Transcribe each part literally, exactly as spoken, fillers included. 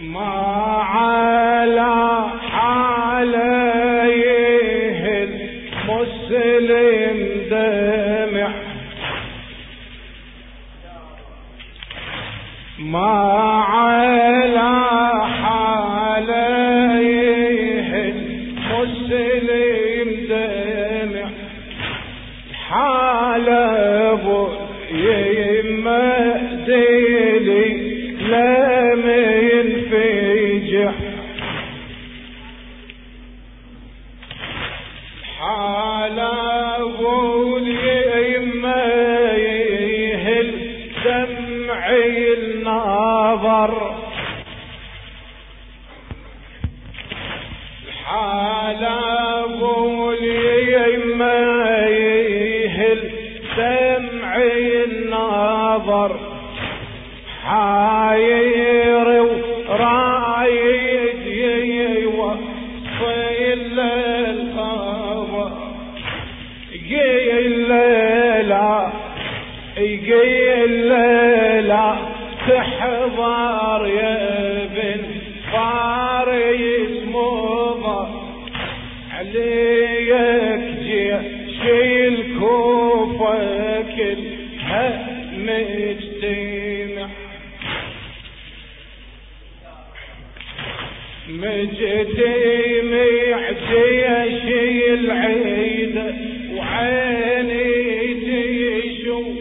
ما على حاليه المسلم دمع، ما على حاليه المسلم دمع، حالب يمدلي لم ينفجع، حالب يميه الدمع النظر، حالب يميه الدمع النظر، حاير ورايد يوصل الخبر، قيل لا قيل لا تحضر يا ابن فارس مضى عليك جيش الكوفة كلها مجتمع، مجتمع جيش العيدة وعيني تشوف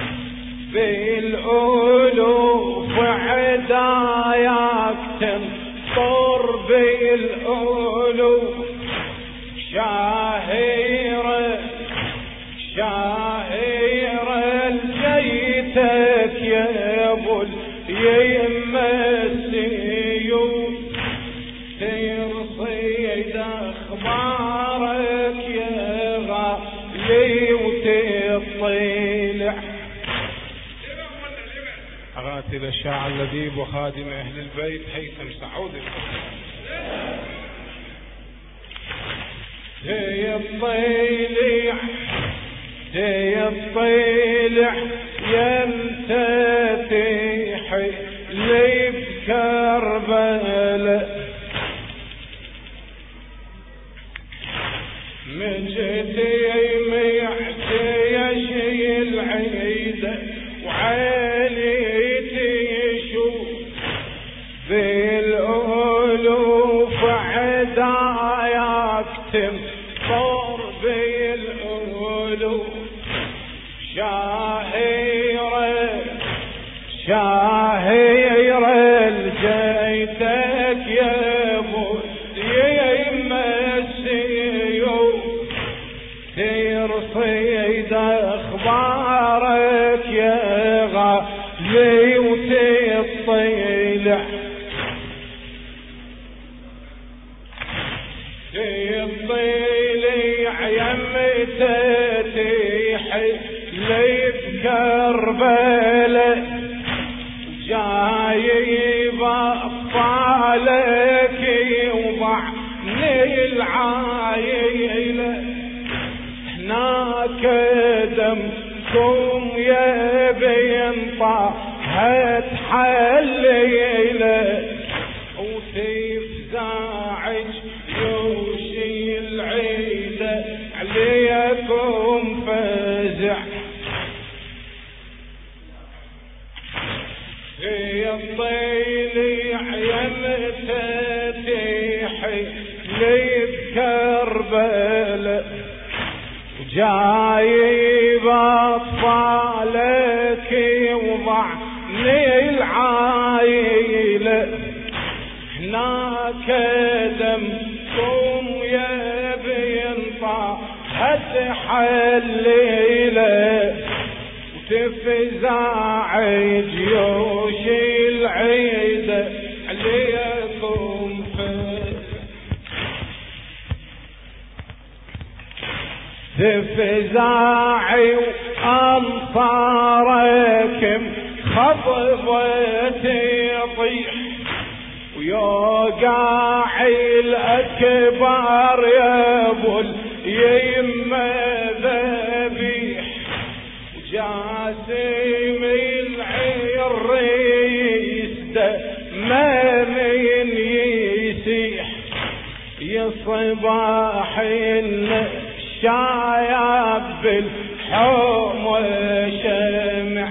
بالألوف عداياك تنطر بالألوف، شاهيرة شاهيرة لجيتك يا ابو اليمة السيوف، ترصيد اخبارك يا غالي وتطلع. أغاتي الشاعر اللذيذ وخادم أهل البيت هيثم سعود تطلع تطلع يمتى تحلي بكربلاء، مجتمع جيش العيدة وعيني تشوف بالألوف عداياك تنطر بالألوف، شاهيرة شاهيرة لجيتك يا ابو اليمة السيوف، ترصيد اخبارك يا غالي وتطلع، تطلع يمتى تحلي بكربلاء، جايب اطفالك يوضعني العايلة، هناك دمكم يا بينطا هتحليله، وتفزاعج جيوشي العيدة عليكم فزع، يطلع يمتى تحلي بكربلاء، جايب اطفالك يوضعني العايلة، هناك دمكم يا بينطا هتحليله، وتفزع جيوش العيدة عليكم تفزاعي وأنصارك خضبت يطيح، ويوقع الأكبر يا ابو اليمة ذبيح، جاسم العريس دمامي صباح الشايب بالحوم وشمع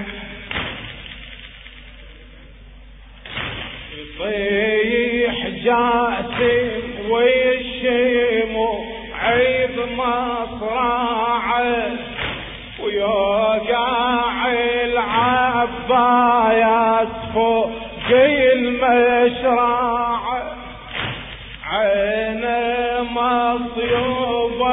يطيح جاسم والشموع بمصراعه ويوقع العبايات فوق المشراعه عينه مصيوبه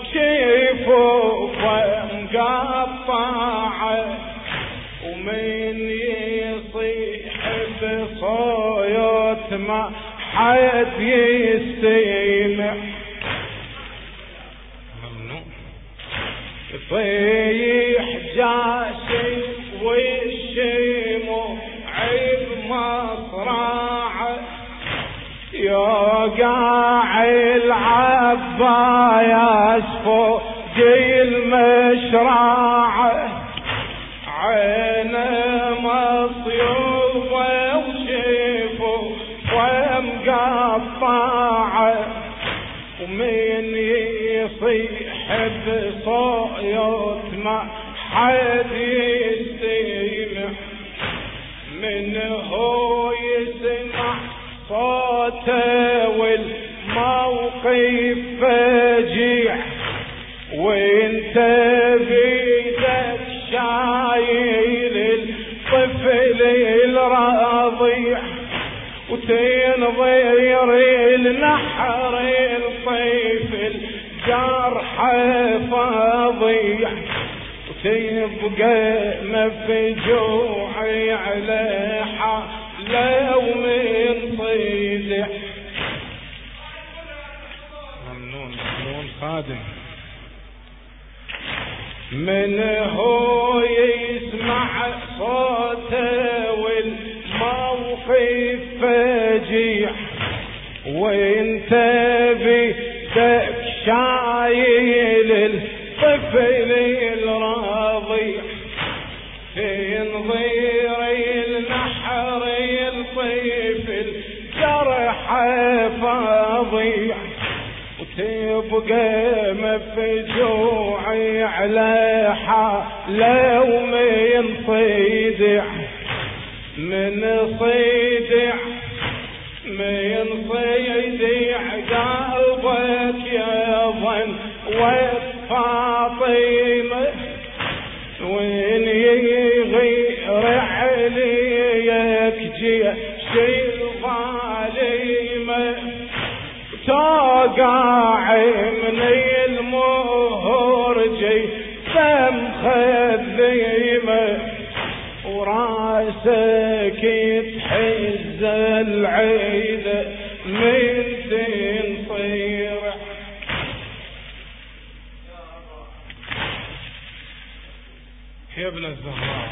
وشفوفه مقطعه ومن يصيح بصوت ما حد يستمع ممنوع يطيح جاسم والشموع بمصراعه يوقع العباية فوق المشراعه عينه مصيوبه وشفوفه مقطعه ومن يصيح بصوت ما حد يستمع من هو يسمع صوته والموقف فجيع وانت بيدك شايل الطفل الرضيع وتنظر النحر الطفل جرحه فظيع وتبقى مفجوعي على حاله ومن صيدع ممنون ممنون خادم من هو يسمع صوته والموقف فجيع وانت بيدك شايل الطفل الرضيع تنظير النحر الطفل جرحه فظيع وتبقى مفجوعي على حاله ومن صيدع من صيدع من صيدع قلبك يظن وفاطمة وين يغير عليك جيش الظالمة توقع من المهور جي فم خذيمة وراسك يتحز العيدة من تنصير يا ابن الزهراء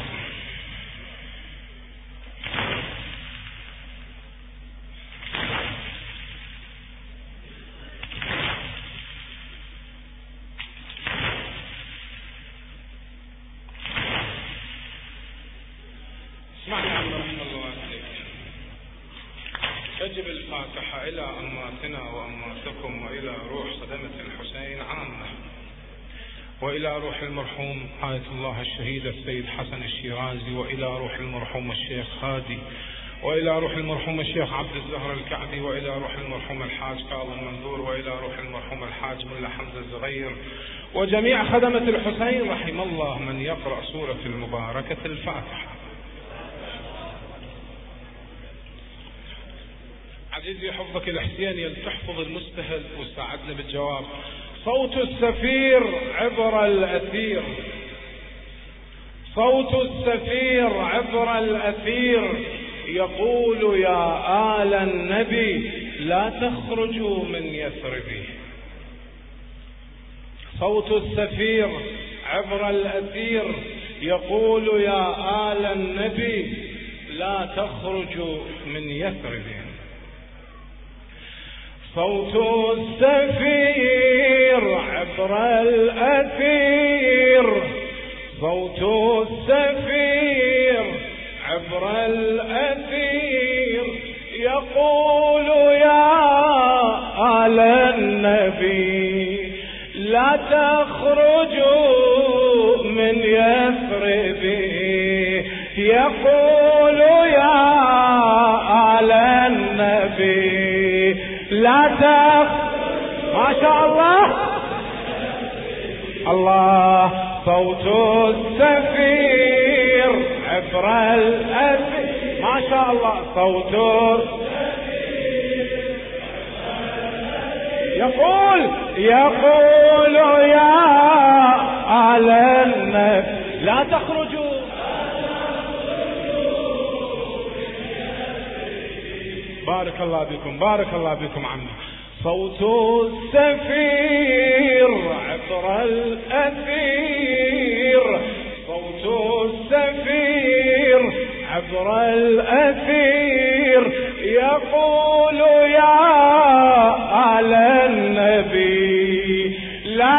اسمعني عم رحمة الله عليك. تجب الفاتحة إلى أمواتنا وأمواتكم وإلى روح خدمة الحسين عامة وإلى روح المرحوم آية الله الشهيد السيد حسن الشيرازي وإلى روح المرحوم الشيخ هادي وإلى روح المرحوم الشيخ عبد الزهر الكعبي وإلى روح المرحوم الحاج كاظم منذور وإلى روح المرحوم الحاج ملا حمزة الزغير وجميع خدمة الحسين رحم الله من يقرأ سورة المباركة الفاتحة. عزيزي حفظك الحسين يلتحفظ المستهل وساعدنا بالجواب. صوت السفير عبر الأثير صوت السفير عبر الأثير يقول يا آل النبي لا تخرجوا من يثرب. صوت السفير عبر الأثير يقول يا آل النبي لا تخرجوا من يثرب. صوت السفير عبر الأثير صوت السفير عبر الأثير يقول يا آل النبي تخرجوا من يثرب يقول يا آل النبي لا تخرجوا. ما شاء الله الله صوت السفير عبر الأثير. ما شاء الله صوت يقول يقول يا آل النبي لا تخرجوا. بارك الله بكم بارك الله بكم عمي. صوت السفير عبر الأثير صوت السفير عبر الأثير يقول يا آل النبي لا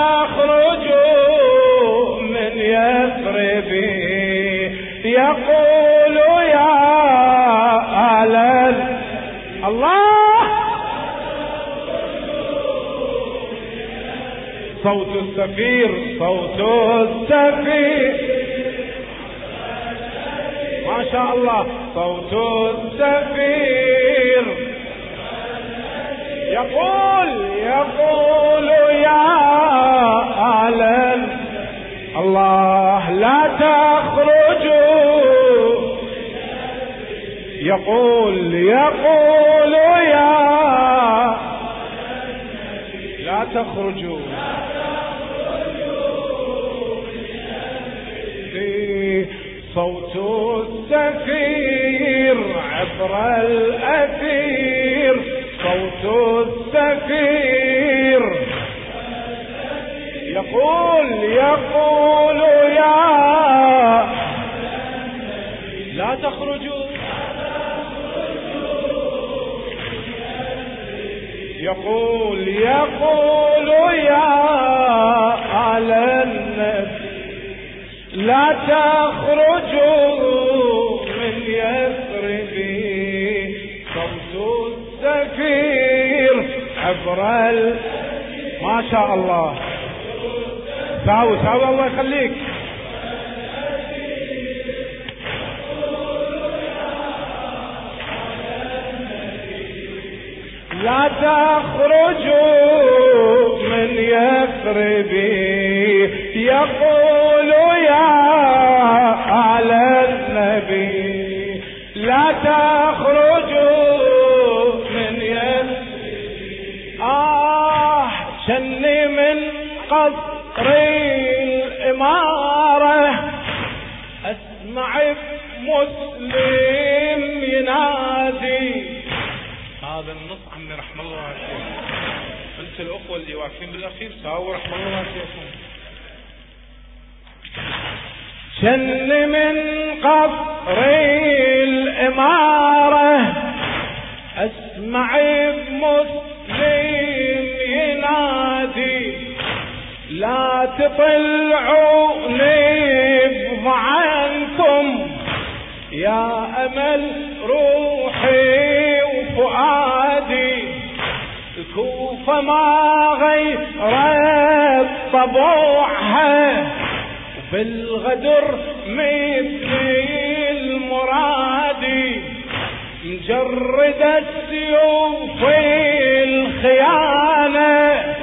تخرجوا من يثرب يقول يا آل الله صوت السفير صوت السفير. ما شاء الله صوت السفير يقول يقول يا آل الله لا تخرجوا. يقول يقول يا لا تخرجوا صوت السفير عبر الأثير صوت السفير يقول يقول يا لا تخرجوا. يقول يقول يا آل النبي لا تخرجوا من يثرب صوت السفير عبر ال... ما شاء الله ساوي ساوي الله يخليك. لا تخرجوا من يثرب يقول يا آل النبي لا تخرجوا من يثرب. آه شن من قصر الإمارة أسمع مسلم ينادي. هذا النص عمي رحم الله عليكم. انت الاخوه اللي واقفين بالاخير ساووا رحم الله عليكم. شن من قصر الإمارة أسمع مسلم ينادي لا تطلعوني بضعنكم يا أمل روحي وفؤادي. الكوفة ما غيرت طبوعها بالغدر مثل المرادي. مجرد السيوف الخيانة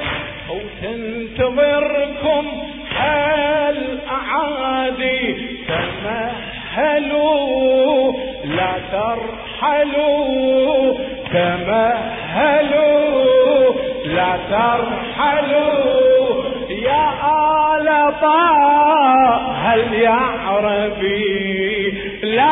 وتنتظركم الأعادي. تمهلوا لا ترحلوا تمهلوا لا ترحلوا يا آل طه هل يا عربي لا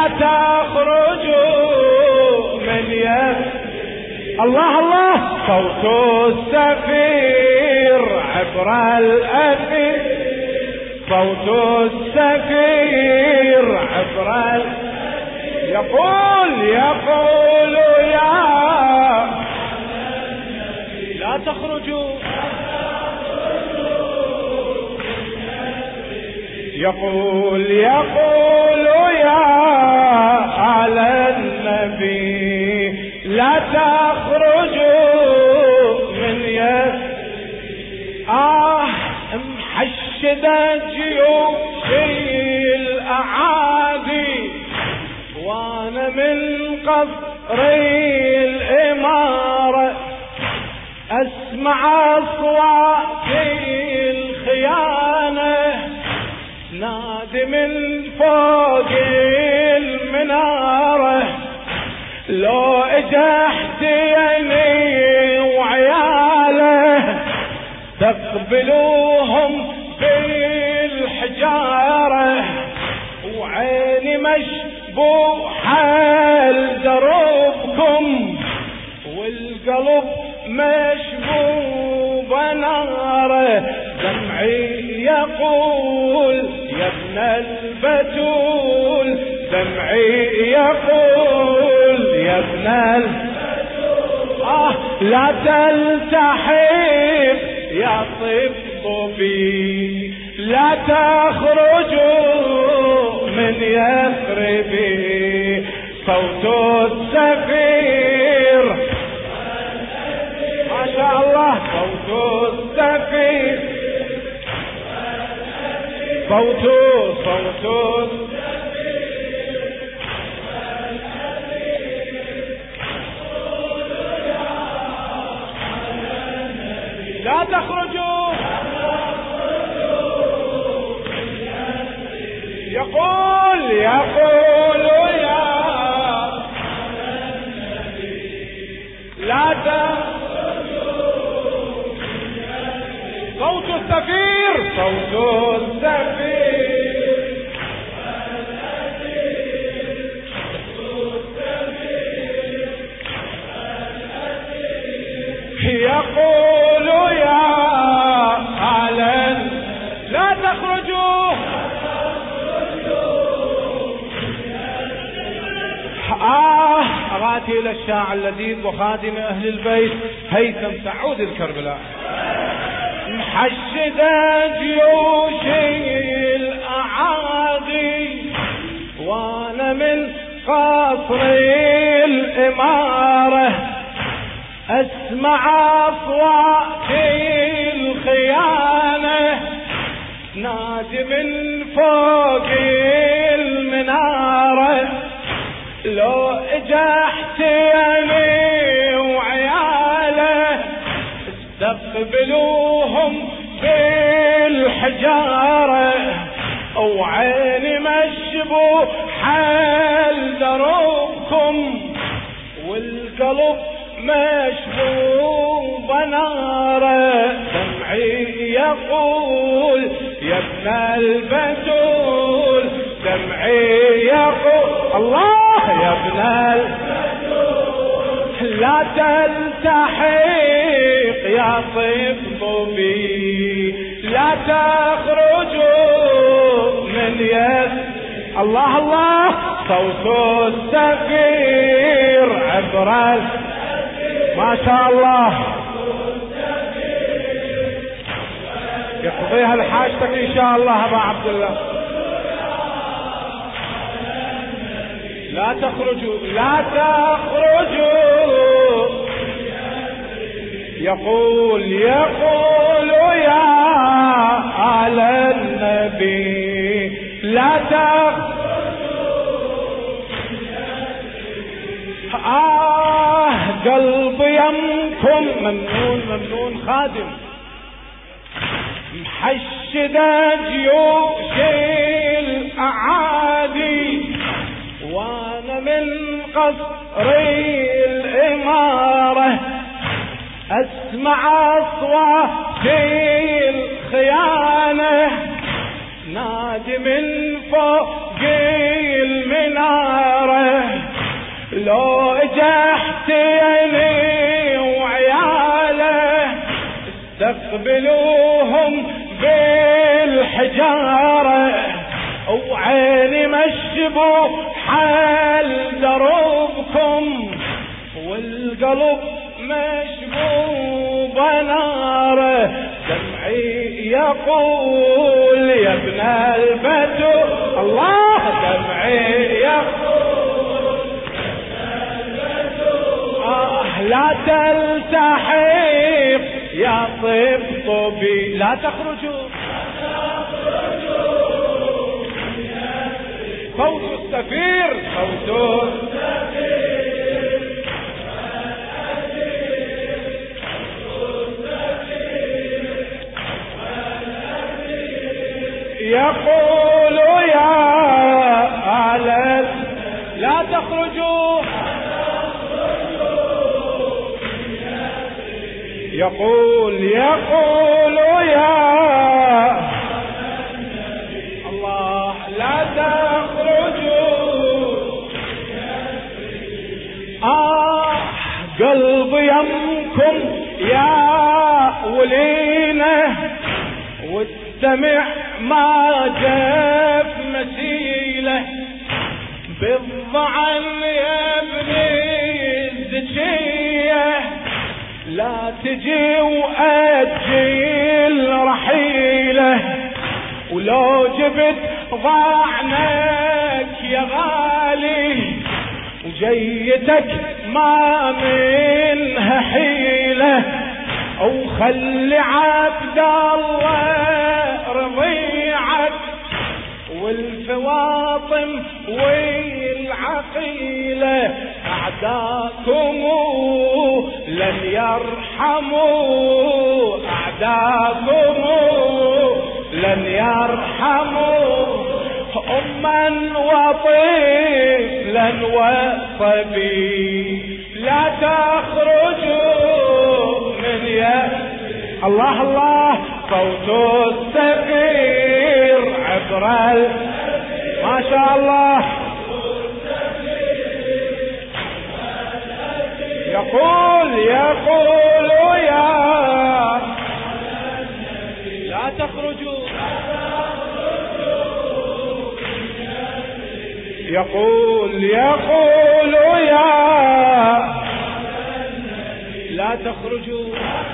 تخرجوا من يد. الله الله صوت السفير عبر الأثير صوت السفير عبر الأثير يقول يقول يا لا تخرجوا. يقول يقول يا آل النبي لا تخرجوا من يد. آه قصر الإمارة أسمع أصوات الخيانة نادي من فوق المنارة لو اجا حسيني وعياله تقبلوهم بالحجارة وعيني مشبوحة لدروبكم والقلب مشبوب ناره دمعي يقول يا ابن البتول دمعي يقول يا ابن البتول آه لا تلتحق يا طبي لا تخرجوا من يثربي صوت السفير ما شاء الله صوت السفير صوت صوت لا تخرجوا يقول يقول يا لا تخرجوا صوت السفير صوت السفير يقول يا أهلا لا تخرجوا آه أغاتي إلى الشاعر اللذيذ وخادم أهل البيت هيثم سعود الكربلاء محشدة جيوش الأعادي وأنا من قصر الإمارة أسمع أصوات الخيانة نادي من فوق المنارة لو اجا حسيني وعياله استقبلوهم بالحجارة وعيني مشبوحة لدروبكم والقلب مشبوب ناره دمعي يقول يا ابن البتول دمعي يقول الله يا ابن البتول لا تلتحق يا طبي لا تخرجوا من يد الله الله صوت السفير عبر ما شاء الله يقضيها لحاجتك ان شاء الله ابا عبد الله لا تخرجوا لا تخرجوا يقول يقول يا آل النبي لا تخرجوا آه قلب يمكم ممنون ممنون خادم محشدة جيوش الأعادي وانا من قصر الإمارة اسمع اصوات الخيانة نادي من فوق المنارة لو اجا حسيني وعياله استقبلوهم بالحجارة وعيني مشبوحة لدروبكم والقلب مشبوب ناره دمعي يقول يا ابن البتول الله دمعي يقول آه لا تلتحق يا طبي لا تخرجوا صوت السفير صوت السفير يقول يا أهل لا تخرجوا يقول يقول يا الله لا تخرجوا آه قلبي يمكم يا ولينا والدمع ما جاف مسيله بالضعن يا ابني الزكيه لا تجي وأجل رحيله ولو جبت ضعنك يا غالي وجيتك ما منها حيله او خلي عبد الله رضيعك والفواطم والعقيله أعداكم لن يرحموا أعداكم لن يرحموا أما وطفلا وصبي لا تخرجوا من يد الله الله صوت السفير عبر ما شاء الله يقول يقول يا لا تخرجوا يقول يقول يا لا تخرجوا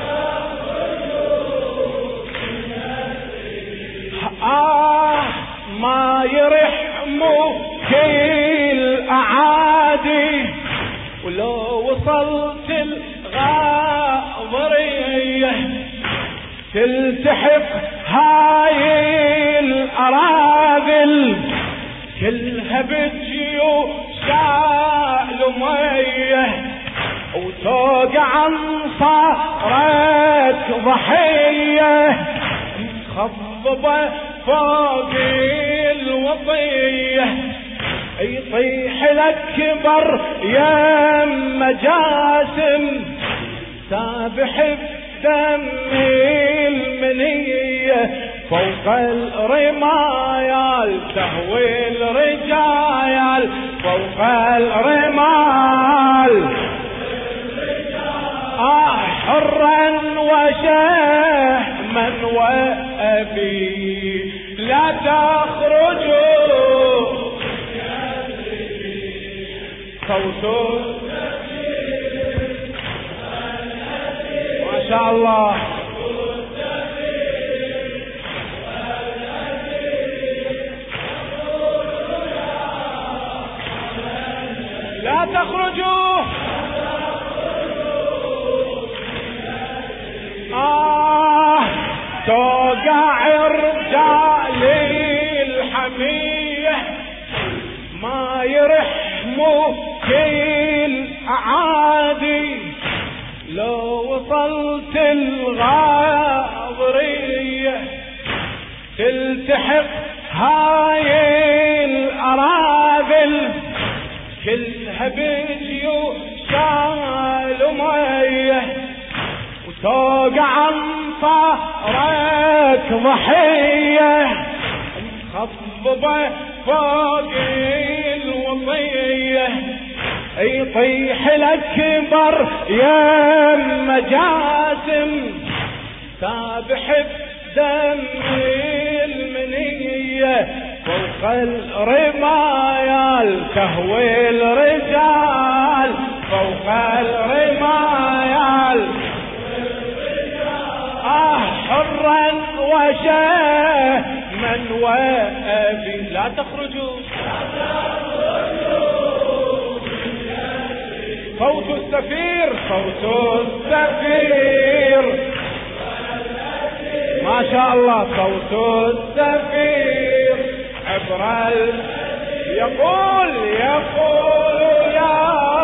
آه ما يرحموا كل أعادي ولو وصلت الغاضرية تلتحق هاي الأراذل كلها بجيوش مية وتوقع انصارك ضحية مخضبة فوق الوطية يطيح الأكبر يا مجاسم سابح بدم المنية فوق الرمايال تهوي الرجايال فوق الرمال آه حرا وشهما وأبي لا تخرجوا صوت ما شاء الله لا تخرجوا آه توقع رجال الحمية ما يرحموا كل أعادي لو وصلت الغاضرية تلتحق هاي الأراذل كلها بجيوش مية وتوقع انصارك ضحية مخضبة فوق الوطية يطيح الأكبر يا مجاسم سابح بدم المنية فوق الرمايال تهوي الرجال فوق الرمايال آه حرا وشهما وأبي لا تخرجوا صوت السفير صوت السفير ما شاء الله صوت السفير عبر ال... يقول يقول يا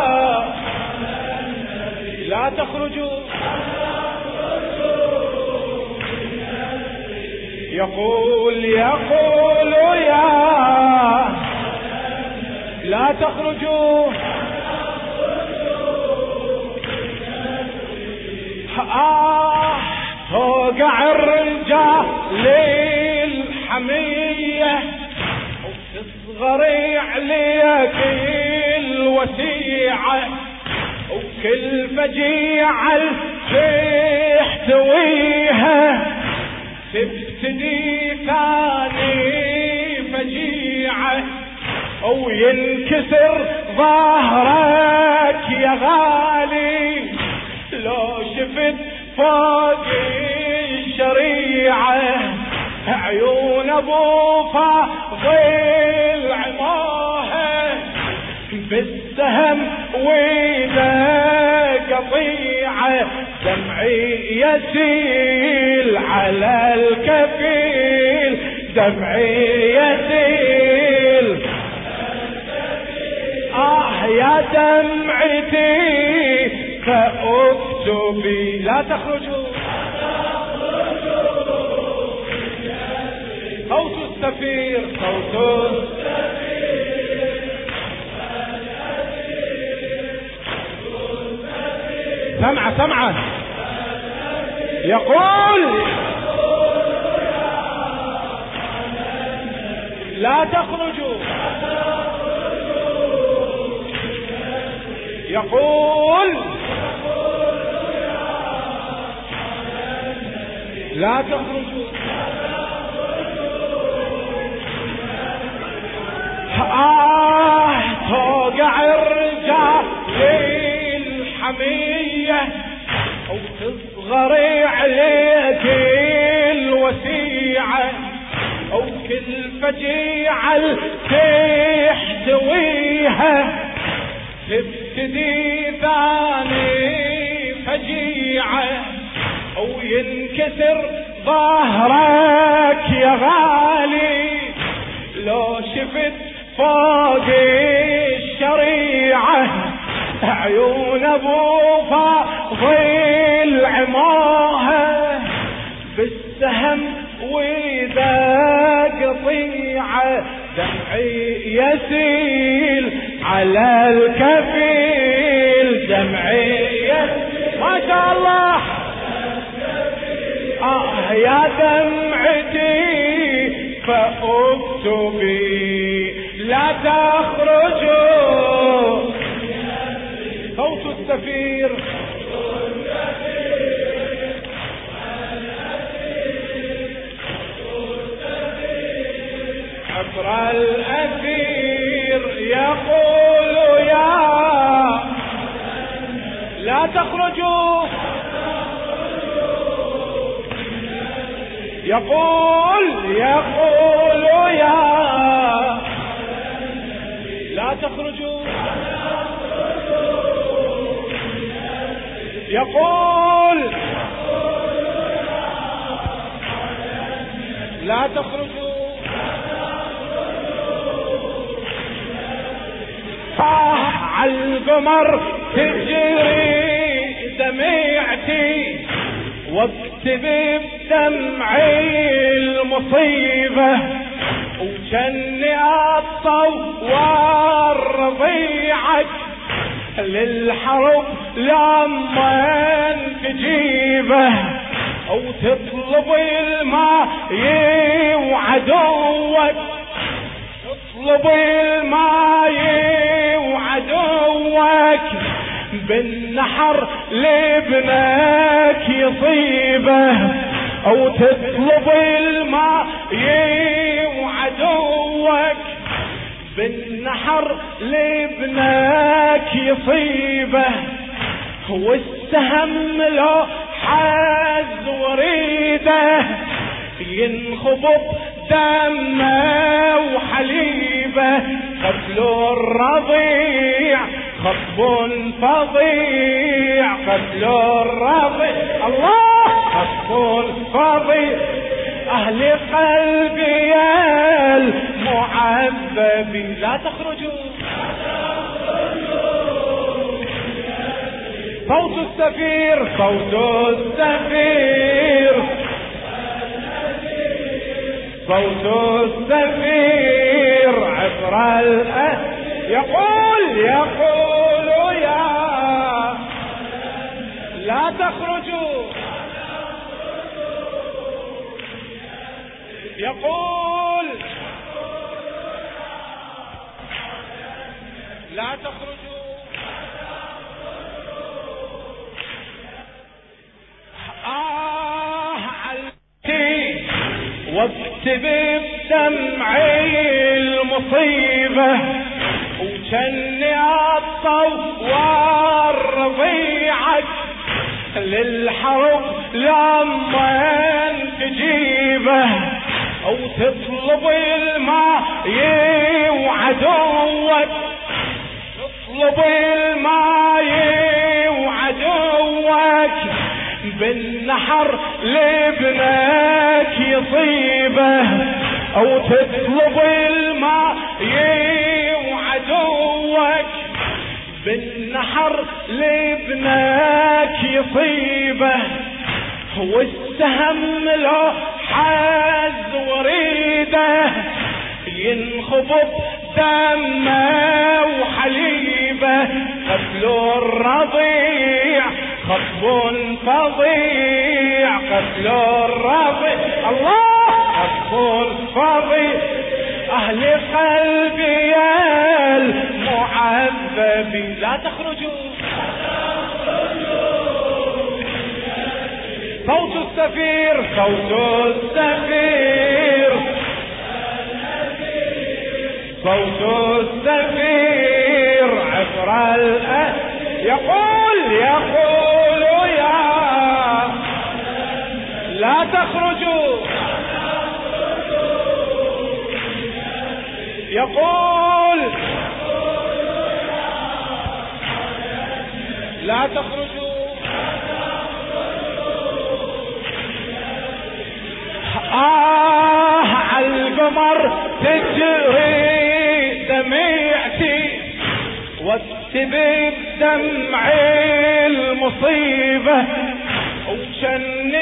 لا تخرجوا يقول يقول يا لا تخرجوا آه توقع الرجال للحمية وتصغري عليك الوسيعة وكل فجيعة تحتويها تبتدي ثاني فجيعة وينكسر ظهرك يا غالي لو شفت فوق الشريعة عيون ابو فاضل عماها بالسهم واذا قطيعة دمعي يسيل على الكفيل دمعي يسيل آه يا دمعتي فاكتبي لا تخرجوا صوت السفير صوت السفير سمع سمع يقول لا تخرجوا يقول لا تخرجوا آه توقع الرجال للحمية وتصغري عليك الوسيعة وكل فجيعة تحتويها تبتدي ثاني فجيعة وينكسر ظهرك يا غالي لو شفت فوق الشريعة عيون ابو فاضل عماها بالسهم واذا قطيعة دمعي يسيل على الكفيل دمعي يسيل ما شاء الله آه يا دمعتي فاكتبي لا تخرجوا صوت السفير عبر الأثير يقول يا لا تخرجوا يقول يقول يا لا تخرجوا يقول لا تخرجوا صاح على القمر تجري دميعتي واكتب بدمعي المصيبة وجني اتصور رضيعك للحرب لما تجيبه او تطلب الماء وعدوك تطلب الماء وعدوك بالنحر لابنك يصيبه او تطلب الماء وعدوك بالنحر لابنك يصيبه والسهم لو حاز وريده ينخبط دمه وحليبه قتل الرضيع خطب فظيع قتل الرضيع الله خطب فظيع اهل قلبي المعذبين لا تخرجوا صوت السفير صوت السفير صوت الزفير عبر الأهل يقول يقول يا لا تخرجوا يقول لا تخرجوا آه علتي واكتب بدمعي المصيبة وجني الطوار رضيعك للحرب لما تجيبه او تطلب الماء وعدوك تطلب الماء وعدوك بالنحر لابنك يصيبه او تطلب الماء وعدوك بالنحر لابنك يصيبه والسهم له حز وريده ينخبط دمه وحليبه قتلوا الرضيع خطب فظيع قتلوا الرضيع الله خطب فظيع أهل قلبي المعذبين لا تخرجوا صوت السفير صوت السفير صوت السفير عبر الأهل يقول يقول يا لا تخرجوا يقول لا تخرجوا آه عالقمر تجري دميعتي واكتب بدمعي المصيبة وجني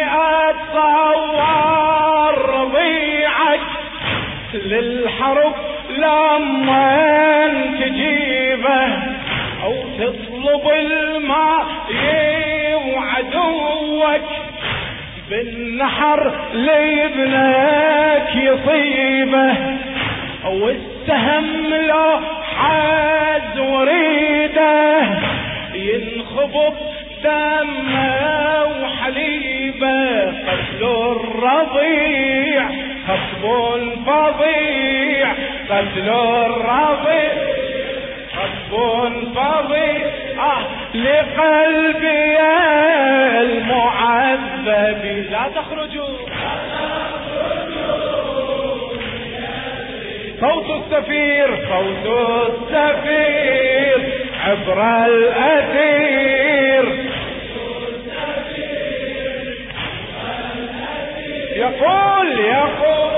اتصور رضيعك للحرب لما تجيبه او تطلب الماء وعدوك بالنحر لابنك يصيبه والسهم له حز وريده ينخبط دمه وحليبه قتلوا الرضيع خطب فظيع قتلوا الرضيع خطب فظيع آه لقلبي المعذب لا تخرجوا صوت السفير صوت السفير عبر الأثير يقول يقول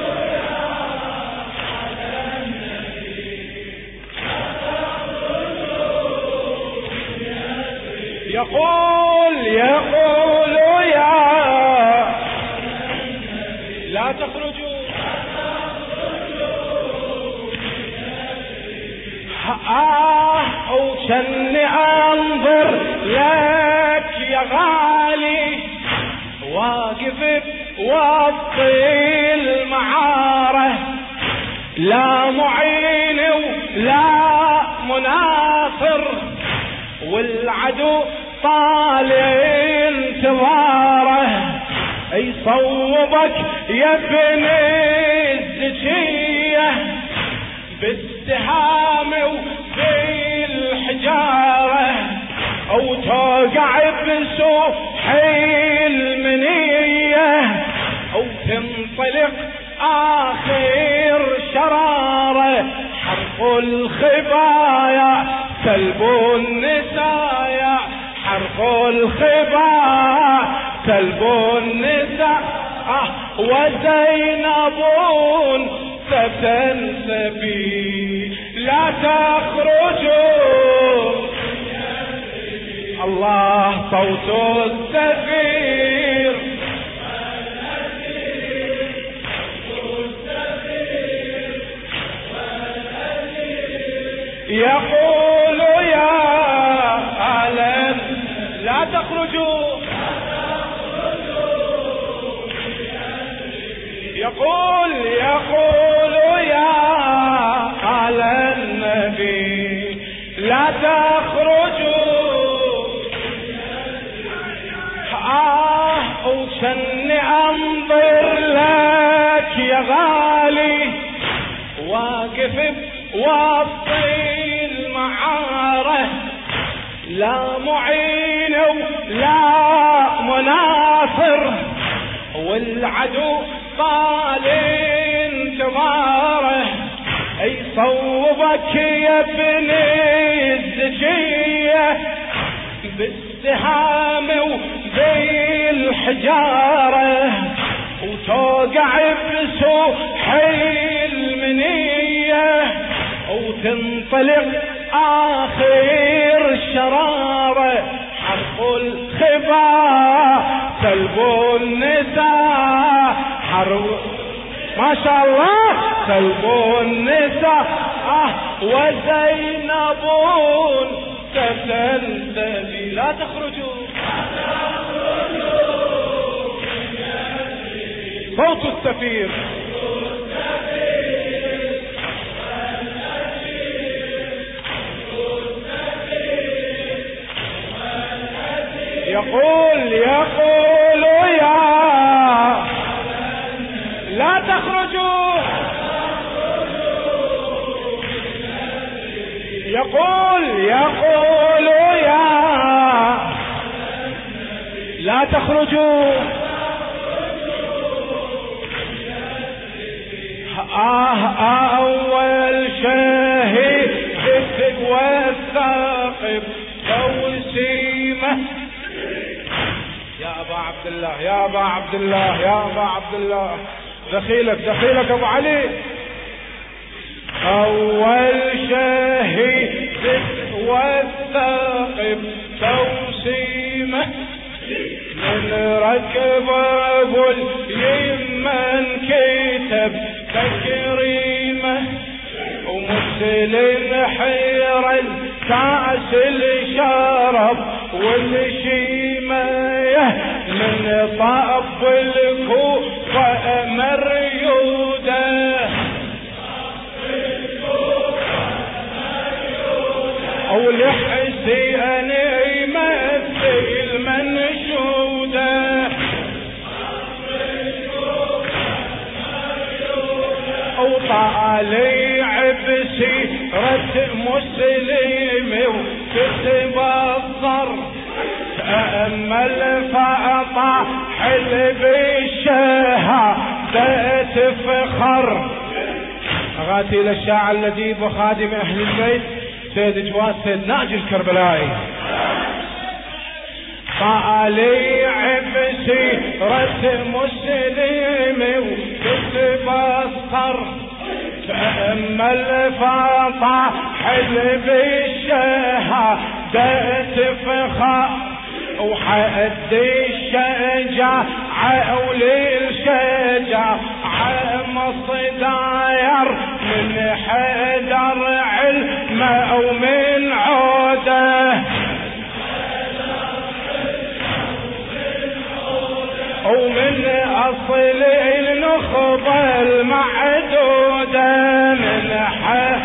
يقول يقول يا لا تخرجوا آه وشني أنظر لك يا غالي واقف بوسط المعارة لا معين ولا مناصر والعدو طالع انتظاره يصوبك يا ابن الزكية بالسهام وبالحجارة او توقع بسوحي المنية او تنطلق اخر شرارة حرق الخبايا سلب النسايا حرق الخبايا سلب النساء آه وزينب ستنسبي لا تخرجوا الله صوت السفير يقول يا أهلا لا تخرجوا، يقول يقول يا أهل النبي لا تخرجوا. آه وشن أنظر لك يا غالي واقف بوسط المعارة، لا معين ولا مناصر، والعدو طال انتظاره، يصوبك يا ابن الزكية بالسهام وبالحجارة، وتوقع بسوح المنية، وتنطلق آخر شرارة، حرب الخبا سلب النساء، حرب ما شاء الله سلب النساء، آه وزينب تسلسلي لا تخرجوا. صوت السفير يقول يقول يا لا تخرجوا، يقول يقول يا لا تخرجوا. آه أول شهيد والثاقب توسيمه، يا أبا عبد الله يا أبا عبد الله يا أبا عبد الله، دخيلك دخيلك أبو علي. أول شهيد والثاقب توسيمه، من ركب أبو اليمن كتب تكريمه، ومسلم حير الكاس الشرب والشيمه، من طب الكوفة مريوده، او الحسين يمثل منشوده، او طالع بسيرة مسلم وكتب الضر، تأمل فأطاح بالشهادة تفخر. أغاتي للشاعر الذي وخادم أهل البيت سيد جواز سيد ناجي الكربلائي، طالع بسيرة مسلم وكتب الضر، تأمل فطاح بالشهادة تفخر، وحد الشجاعة وللشجاعة مصداير، من حدر علم أو من عوده، ومن أصل النخبة المعدودة، من حدر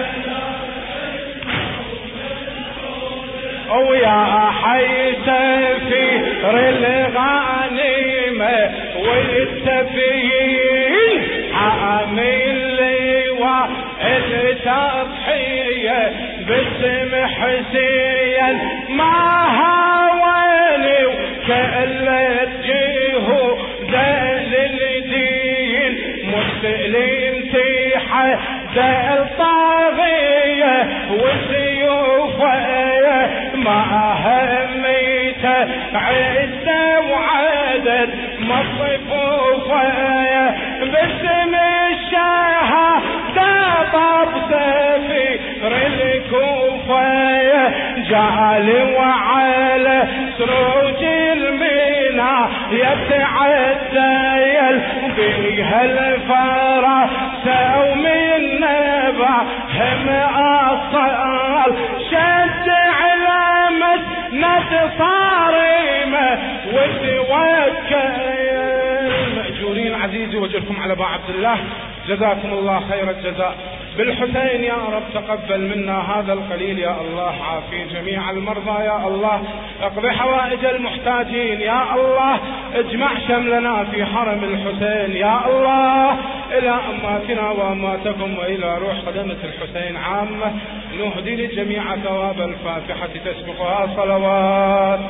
ويا حي سفير الغانمة والتبيين، حامل لواء التضحية باسم حسين، ما هاوني وكلت جهود للدين، مسلم تحدى الطاغية وسيوفه، ما هميته عزة وعدد مصفوفة، باسم الشهادة طب سفير الكوفة، جعل وعلى سروج المنى يتعدل بها الفرس، ومن نبع هم أصاب الأطفال شد على مسند صارمة وتوكل. مأجورين عزيزي وجهكم على أبا عبد الله، جزاكم الله خير الجزاء. بالحسين يا رب تقبل منا هذا القليل يا الله، عافي جميع المرضى يا الله، اقضي حوائج المحتاجين يا الله، اجمع شملنا في حرم الحسين يا الله، إلى أماتنا وأماتكم وإلى روح خدمة الحسين عامة. نهدي للجميع ثواب الفاتحة تسبقها صلوات.